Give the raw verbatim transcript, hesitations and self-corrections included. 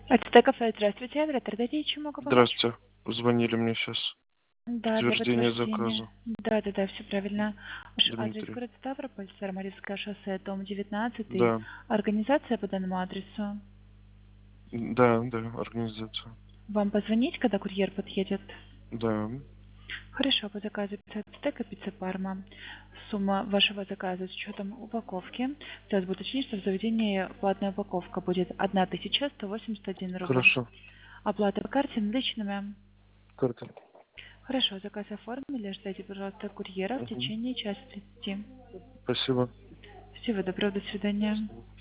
АТТ кафе, здравствуйте, оператор, дайте, чем могу помочь? Здравствуйте. Звонили мне сейчас. Да, для Подтверждение подтверждения. заказа. Да, да, да, все правильно. Ваш адрес Дмитрий. город Ставрополь, Старомаревское шоссе, дом девятнадцатый. Да. Организация по данному адресу. Да, да, организация. Вам позвонить, когда курьер подъедет? Да. Хорошо, по заказу пицца Ацтека, пицца Парма. Сумма вашего заказа с учетом упаковки. Сейчас буду уточнить, что в заведении платная упаковка будет тысяча сто восемьдесят один рубль. Хорошо. Оплата по карте наличными. Карта. Хорошо, заказ оформили. Ждите, пожалуйста, курьера в Угу. течение часа тридцати. Спасибо. Всего доброго, до свидания.